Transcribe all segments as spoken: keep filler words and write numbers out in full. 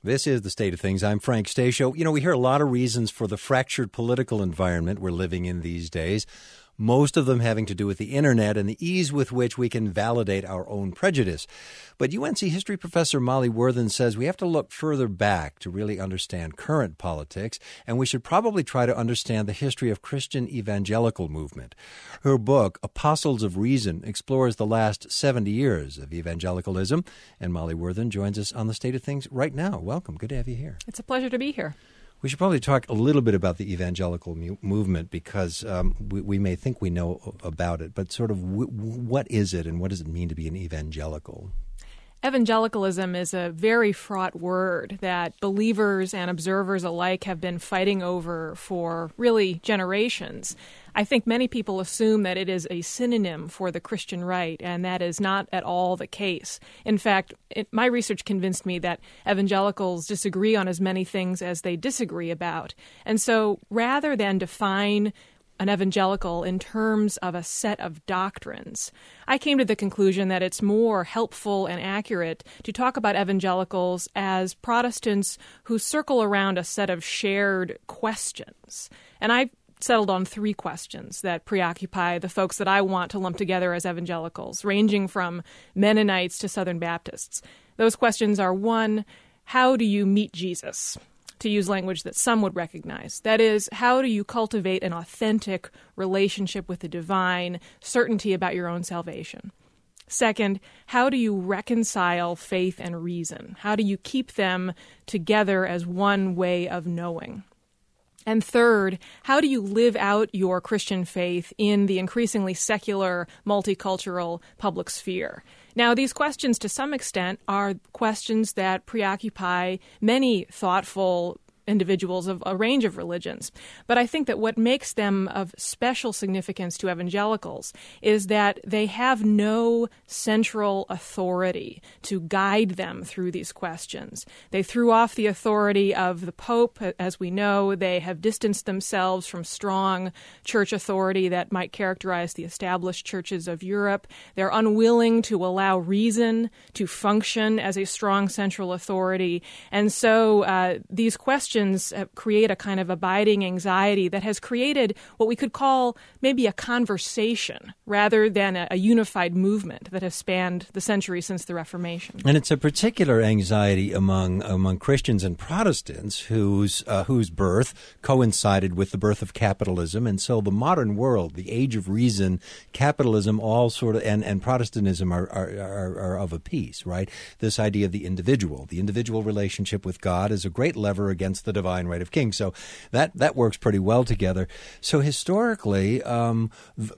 This is The State of Things. I'm Frank Stasio. You know, we hear a lot of reasons for the fractured political environment we're living in these days, most of them having to do with the Internet and the ease with which we can validate our own prejudice. But U N C history professor Molly Worthen says we have to look further back to really understand current politics, and we should probably try to understand the history of Christian evangelical movement. Her book, Apostles of Reason, explores the last seventy years of evangelicalism, and Molly Worthen joins us on The State of Things right now. Welcome. Good to have you here. It's a pleasure to be here. We should probably talk a little bit about the evangelical mu- movement because um, we, we may think we know about it, but sort of w- what is it and what does it mean to be an evangelical? Evangelicalism is a very fraught word that believers and observers alike have been fighting over for really generations. I think many people assume that it is a synonym for the Christian right, and that is not at all the case. In fact, it, my research convinced me that evangelicals disagree on as many things as they disagree about. And so rather than define an evangelical in terms of a set of doctrines, I came to the conclusion that it's more helpful and accurate to talk about evangelicals as Protestants who circle around a set of shared questions. And I settled on three questions that preoccupy the folks that I want to lump together as evangelicals, ranging from Mennonites to Southern Baptists. Those questions are, one, how do you meet Jesus? To use language that some would recognize. That is, how do you cultivate an authentic relationship with the divine, certainty about your own salvation? Second, how do you reconcile faith and reason? How do you keep them together as one way of knowing? And third, how do you live out your Christian faith in the increasingly secular, multicultural public sphere? Now, these questions, to some extent, are questions that preoccupy many thoughtful individuals of a range of religions. But I think that what makes them of special significance to evangelicals is that they have no central authority to guide them through these questions. They threw off the authority of the Pope. As we know, they have distanced themselves from strong church authority that might characterize the established churches of Europe. They're unwilling to allow reason to function as a strong central authority. And so uh, these questions create a kind of abiding anxiety that has created what we could call maybe a conversation rather than a, a unified movement that has spanned the centuries since the Reformation. And it's a particular anxiety among among Christians and Protestants whose uh, whose birth coincided with the birth of capitalism. And so the modern world, the age of reason, capitalism, all sort of, and, and Protestantism are, are, are, are of a piece, right? This idea of the individual, the individual relationship with God is a great lever against the divine right of kings. So that, that works pretty well together. So historically, um,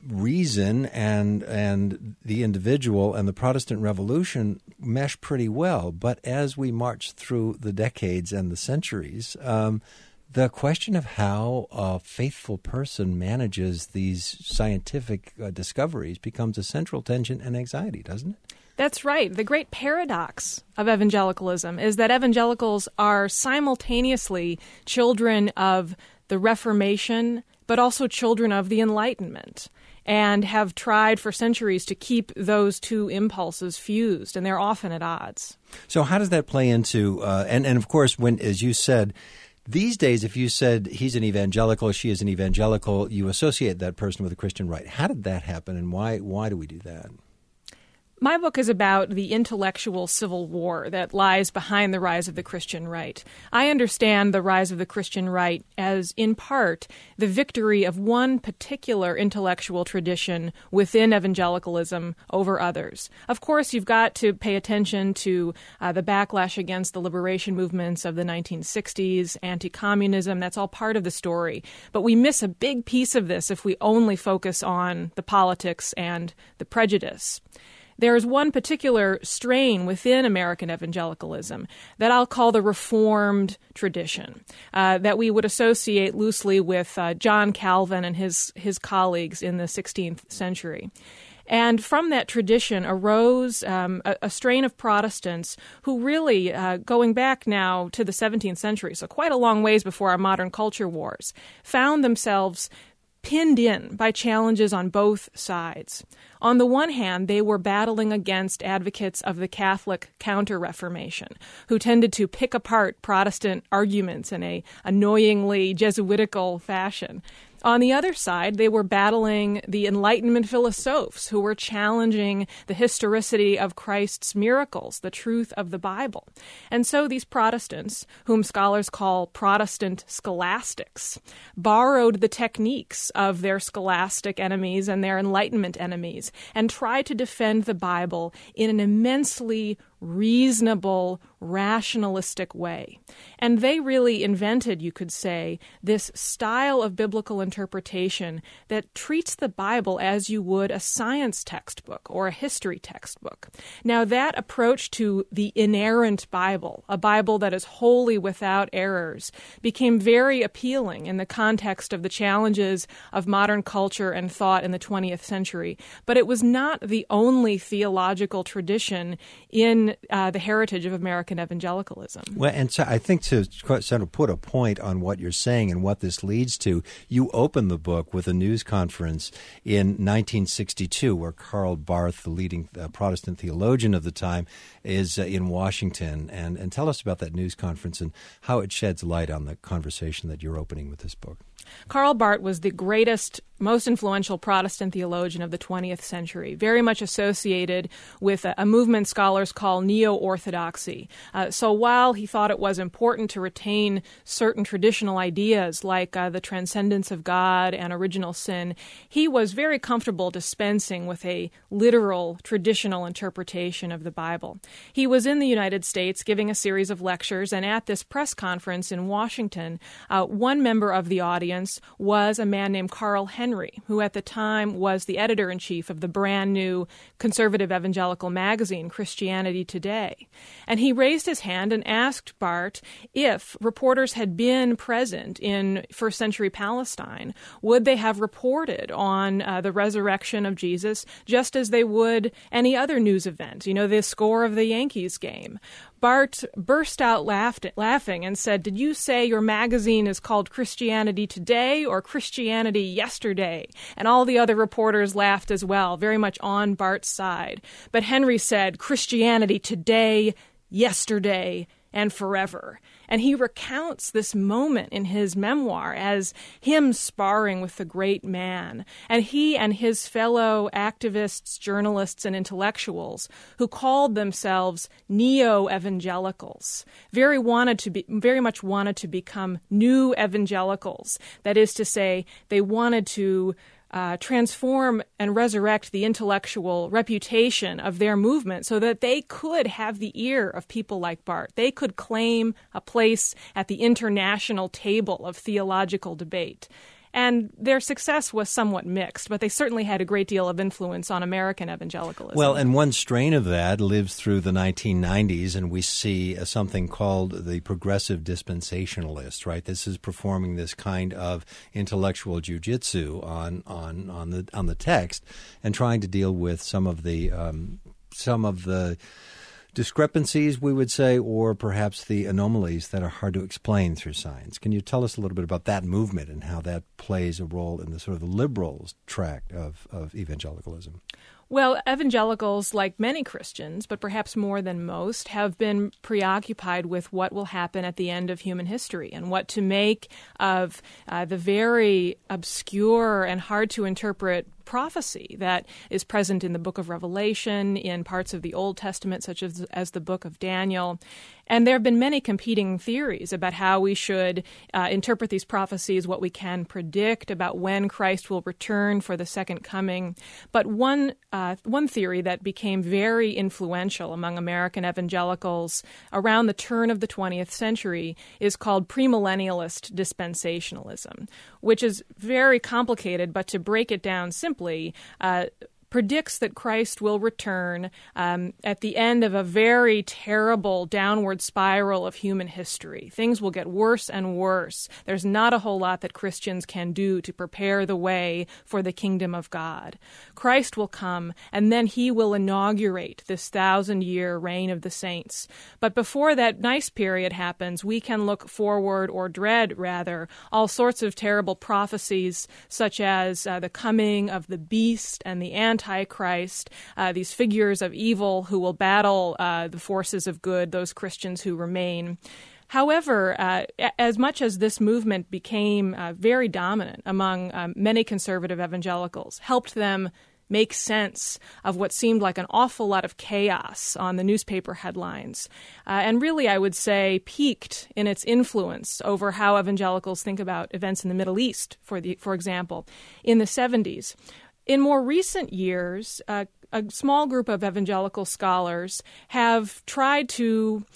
reason and and the individual and the Protestant Revolution mesh pretty well. But as we march through the decades and the centuries, um, the question of how a faithful person manages these scientific uh, discoveries becomes a central tension and anxiety, doesn't it? That's right. The great paradox of evangelicalism is that evangelicals are simultaneously children of the Reformation, but also children of the Enlightenment, and have tried for centuries to keep those two impulses fused, and they're often at odds. So how does that play into, uh, and, and of course, when, as you said, these days, if you said he's an evangelical, she is an evangelical, you associate that person with a Christian right. How did that happen, and why why do we do that? My book is about the intellectual civil war that lies behind the rise of the Christian right. I understand the rise of the Christian right as, in part, the victory of one particular intellectual tradition within evangelicalism over others. Of course, you've got to pay attention to uh, the backlash against the liberation movements of the nineteen sixties, anti-communism. That's all part of the story. But we miss a big piece of this if we only focus on the politics and the prejudice. There is one particular strain within American evangelicalism that I'll call the Reformed tradition, uh, that we would associate loosely with uh, John Calvin and his, his colleagues in the sixteenth century. And from that tradition arose um, a, a strain of Protestants who really, uh, going back now to the seventeenth century, so quite a long ways before our modern culture wars, found themselves pinned in by challenges on both sides. On the one hand, they were battling against advocates of the Catholic Counter-Reformation, who tended to pick apart Protestant arguments in a annoyingly Jesuitical fashion. On the other side, they were battling the Enlightenment philosophers who were challenging the historicity of Christ's miracles, the truth of the Bible. And so these Protestants, whom scholars call Protestant scholastics, borrowed the techniques of their scholastic enemies and their Enlightenment enemies and tried to defend the Bible in an immensely reasonable, rationalistic way. And they really invented, you could say, this style of biblical interpretation that treats the Bible as you would a science textbook or a history textbook. Now, that approach to the inerrant Bible, a Bible that is wholly without errors, became very appealing in the context of the challenges of modern culture and thought in the twentieth century. But it was not the only theological tradition in Uh, the heritage of American evangelicalism. Well, and so I think to sort of put a point on what you're saying and what this leads to, you open the book with a news conference in nineteen sixty-two where Karl Barth, the leading uh, Protestant theologian of the time, is uh, in Washington. And, and tell us about that news conference and how it sheds light on the conversation that you're opening with this book. Karl Barth was the greatest, most influential Protestant theologian of the twentieth century, very much associated with a, a movement scholars call neo-orthodoxy. Uh, so while he thought it was important to retain certain traditional ideas like uh, the transcendence of God and original sin, he was very comfortable dispensing with a literal, traditional interpretation of the Bible. He was in the United States giving a series of lectures, and at this press conference in Washington, uh, one member of the audience was a man named Carl Henry, who at the time was the editor-in-chief of the brand new conservative evangelical magazine, Christianity Today. And he raised his hand and asked Barth if reporters had been present in first century Palestine, would they have reported on uh, the resurrection of Jesus just as they would any other news event, you know, the score of the Yankees game. Barth burst out laughed, laughing and said, "Did you say your magazine is called Christianity Today or Christianity Yesterday?" And all the other reporters laughed as well, very much on Barth's side. But Henry said, "Christianity Today, Yesterday, and Forever." And he recounts this moment in his memoir as him sparring with the great man, and he and his fellow activists, journalists, and intellectuals who called themselves neo-evangelicals, very wanted to be, very much wanted to become new evangelicals. That is to say, they wanted to Uh, transform and resurrect the intellectual reputation of their movement so that they could have the ear of people like Barth. They could claim a place at the international table of theological debate. And their success was somewhat mixed, but they certainly had a great deal of influence on American evangelicalism. Well, and one strain of that lives through the nineteen nineties, and we see uh, something called the progressive dispensationalist, right? This is performing this kind of intellectual jujitsu on on on the on the text and trying to deal with some of the um, some of the discrepancies, we would say, or perhaps the anomalies that are hard to explain through science. Can you tell us a little bit about that movement and how that plays a role in the sort of the liberal track of, of evangelicalism? Well, evangelicals, like many Christians, but perhaps more than most, have been preoccupied with what will happen at the end of human history and what to make of uh, the very obscure and hard-to-interpret prophecy that is present in the book of Revelation, in parts of the Old Testament, such as, as the book of Daniel. And there have been many competing theories about how we should uh, interpret these prophecies, what we can predict about when Christ will return for the second coming. But one uh, one theory that became very influential among American evangelicals around the turn of the twentieth century is called premillennialist dispensationalism, which is very complicated, but to break it down simply, uh, predicts that Christ will return um, at the end of a very terrible downward spiral of human history. Things will get worse and worse. There's not a whole lot that Christians can do to prepare the way for the kingdom of God. Christ will come, and then he will inaugurate this thousand-year reign of the saints. But before that nice period happens, we can look forward, or dread, rather, all sorts of terrible prophecies, such as uh, the coming of the beast and the Antichrist, Antichrist, uh, these figures of evil who will battle uh, the forces of good, those Christians who remain. However, uh, as much as this movement became uh, very dominant among um, many conservative evangelicals, helped them make sense of what seemed like an awful lot of chaos on the newspaper headlines. Uh, and really, I would say, peaked in its influence over how evangelicals think about events in the Middle East, for the, for example, in the seventies. In more recent years, uh, a small group of evangelical scholars have tried to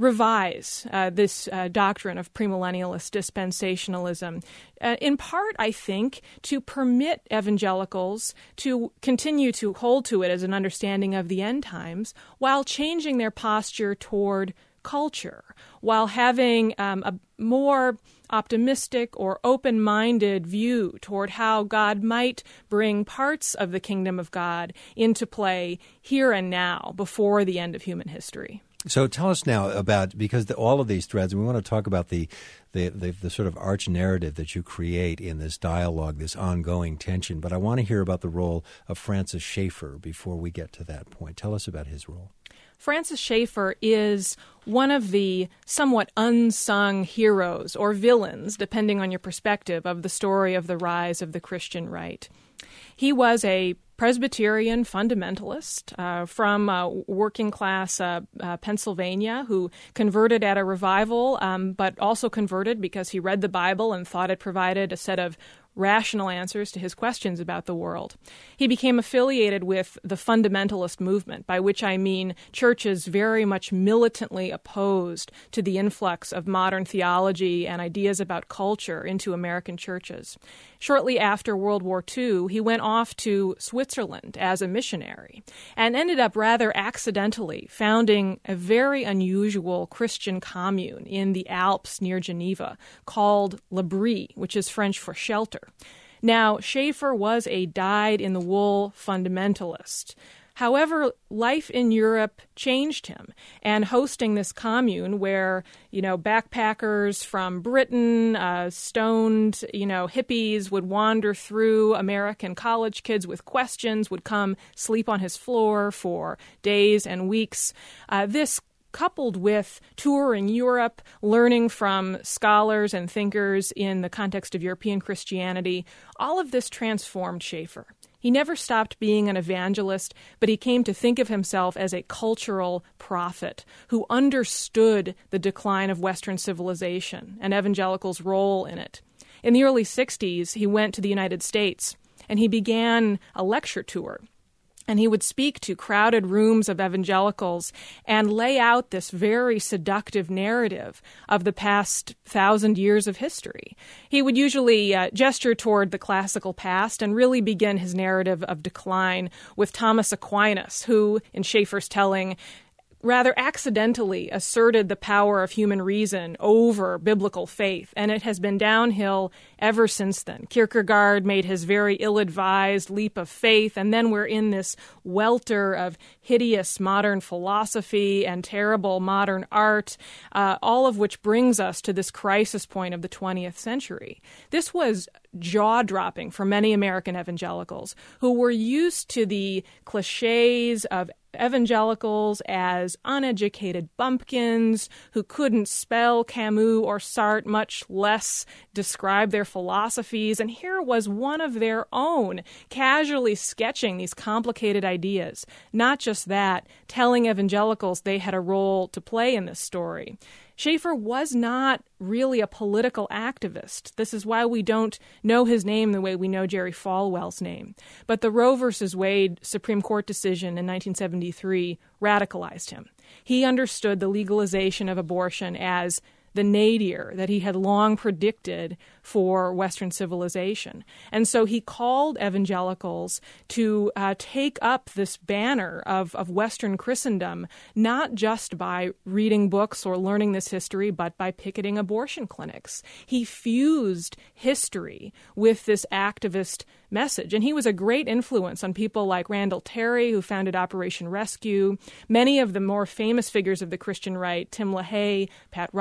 revise uh, this uh, doctrine of premillennialist dispensationalism, uh, in part, I think, to permit evangelicals to continue to hold to it as an understanding of the end times while changing their posture toward culture, while having um, a more optimistic or open-minded view toward how God might bring parts of the kingdom of God into play here and now before the end of human history. So tell us now about, because the, all of these threads, and we want to talk about the, the, the, the sort of arch narrative that you create in this dialogue, this ongoing tension, but I want to hear about the role of Francis Schaeffer before we get to that point. Tell us about his role. Francis Schaeffer is one of the somewhat unsung heroes or villains, depending on your perspective, of the story of the rise of the Christian right. He was a Presbyterian fundamentalist uh, from uh, working-class uh, uh, Pennsylvania who converted at a revival, um, but also converted because he read the Bible and thought it provided a set of rational answers to his questions about the world. He became affiliated with the fundamentalist movement, by which I mean churches very much militantly opposed to the influx of modern theology and ideas about culture into American churches. Shortly after World War Two, he went off to Switzerland as a missionary and ended up rather accidentally founding a very unusual Christian commune in the Alps near Geneva called L'Abri, which is French for shelter. Now, Schaeffer was a dyed-in-the-wool fundamentalist. However, life in Europe changed him, and hosting this commune where, you know, backpackers from Britain, uh, stoned, you know, hippies would wander through, American college kids with questions would come sleep on his floor for days and weeks. Uh, this coupled with touring Europe, learning from scholars and thinkers in the context of European Christianity, all of this transformed Schaeffer. He never stopped being an evangelist, but he came to think of himself as a cultural prophet who understood the decline of Western civilization and evangelicals' role in it. In the early sixties, he went to the United States and he began a lecture tour. And he would speak to crowded rooms of evangelicals and lay out this very seductive narrative of the past thousand years of history. He would usually uh, gesture toward the classical past and really begin his narrative of decline with Thomas Aquinas, who, in Schaeffer's telling, rather accidentally asserted the power of human reason over biblical faith, and it has been downhill ever since then. Kierkegaard made his very ill-advised leap of faith, and then we're in this welter of hideous modern philosophy and terrible modern art, uh, all of which brings us to this crisis point of the twentieth century. This was jaw-dropping for many American evangelicals who were used to the cliches of evangelicals as uneducated bumpkins who couldn't spell Camus or Sartre, much less describe their philosophies. And here was one of their own casually sketching these complicated ideas. Not just that, telling evangelicals they had a role to play in this story. Schaeffer was not really a political activist. This is why we don't know his name the way we know Jerry Falwell's name. But the Roe versus Wade Supreme Court decision in nineteen seventy-three radicalized him. He understood the legalization of abortion as the nadir that he had long predicted for Western civilization. And so he called evangelicals to uh, take up this banner of, of Western Christendom, not just by reading books or learning this history, but by picketing abortion clinics. He fused history with this activist message. And he was a great influence on people like Randall Terry, who founded Operation Rescue, many of the more famous figures of the Christian right, Tim LaHaye, Pat Robertson,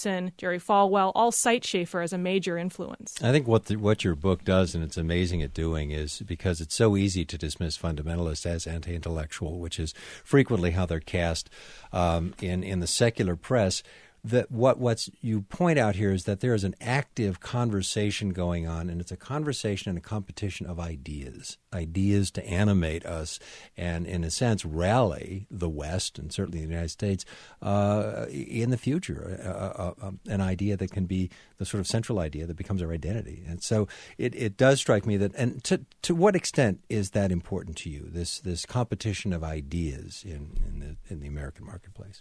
Robertson, Jerry Falwell, all cite Schaeffer as a major influence. I think what the, what your book does, and it's amazing at doing, is because it's so easy to dismiss fundamentalists as anti-intellectual, which is frequently how they're cast um, in, in the secular press. That what what's you point out here is that there is an active conversation going on, and it's a conversation and a competition of ideas, ideas to animate us and, in a sense, rally the West and certainly the United States uh, in the future, uh, uh, uh, an idea that can be the sort of central idea that becomes our identity. And so it, it does strike me that, and to to what extent is that important to you, this this competition of ideas in, in the in the American marketplace?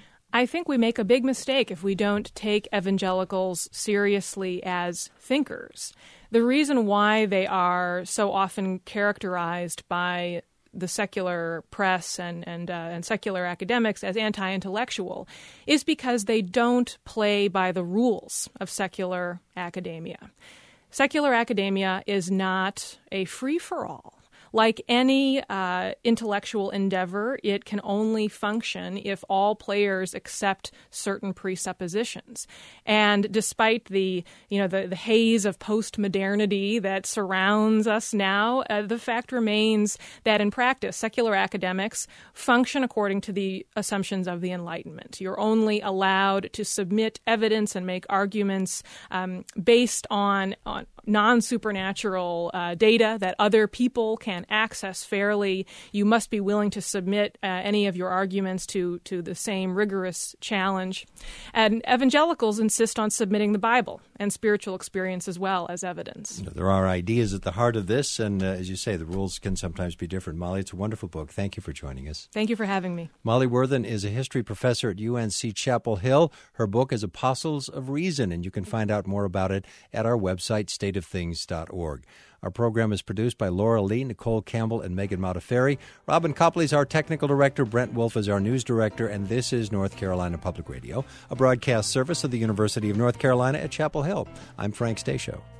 I think we make a big mistake if we don't take evangelicals seriously as thinkers. The reason why they are so often characterized by the secular press and and, uh, and secular academics as anti-intellectual is because they don't play by the rules of secular academia. Secular academia is not a free-for-all. Like any uh, intellectual endeavor, it can only function if all players accept certain presuppositions. And despite the, you know, the, the haze of postmodernity that surrounds us now, uh, the fact remains that in practice, secular academics function according to the assumptions of the Enlightenment. You're only allowed to submit evidence and make arguments um, based on, on non-supernatural uh, data that other people can access fairly. You must be willing to submit uh, any of your arguments to, to the same rigorous challenge. And evangelicals insist on submitting the Bible and spiritual experience as well as evidence. There are ideas at the heart of this, and uh, as you say, the rules can sometimes be different. Molly, it's a wonderful book. Thank you for joining us. Thank you for having me. Molly Worthen is a history professor at U N C Chapel Hill. Her book is Apostles of Reason, and you can find out more about it at our website, state of things dot org. Our program is produced by Laura Lee, Nicole Campbell, and Megan Modafferi. Robin Copley is our technical director. Brent Wolf is our news director. And this is North Carolina Public Radio, a broadcast service of the University of North Carolina at Chapel Hill. I'm Frank Stasio.